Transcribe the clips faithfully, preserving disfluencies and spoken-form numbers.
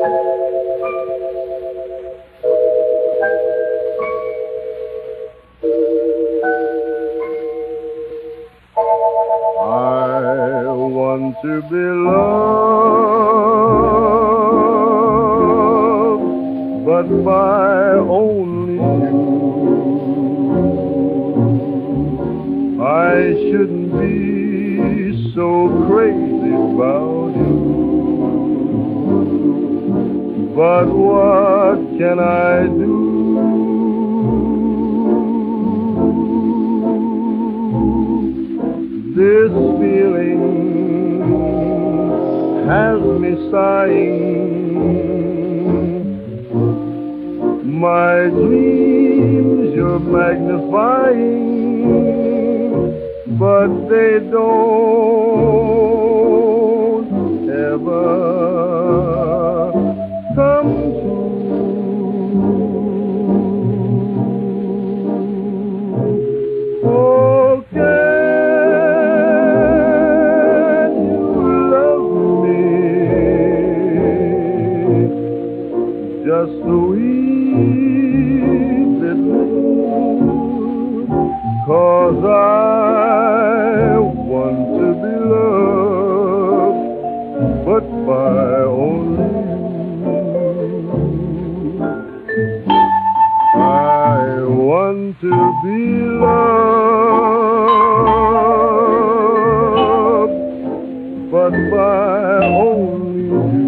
I want to be loved, but by only you. I shouldn't be so crazy about you, but what can I do? This feeling has me sighing. My dreams you're magnifying, but they don't ever come true. Oh, can you love me just a wee bit more? 'Cause I want to be loved, but by only you. I want to be loved, but by only you.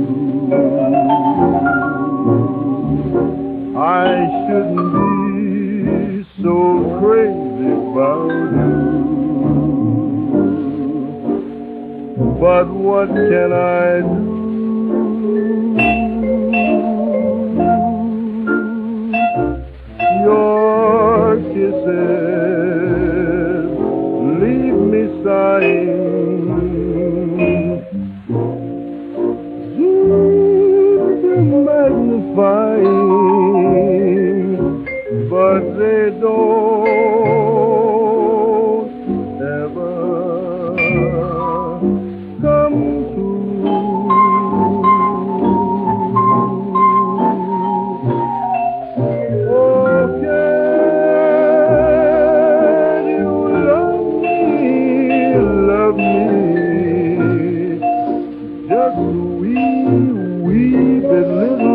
I shouldn't be so crazy about you, but what can I do? Your kisses leave me sighing. Dreams are magnifying, but they don't ever come true. Oh, can you love me, love me just a wee, wee bit little?